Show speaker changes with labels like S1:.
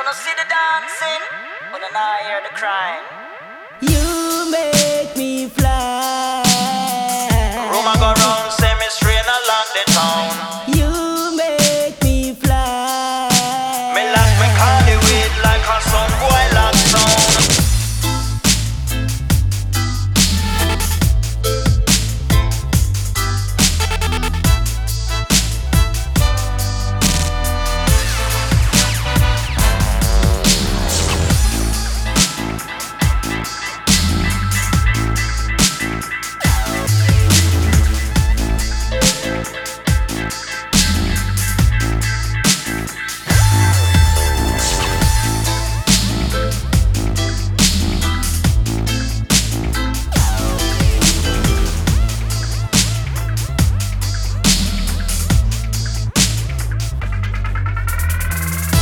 S1: wanna see the dancing, but I hear the crying.
S2: You may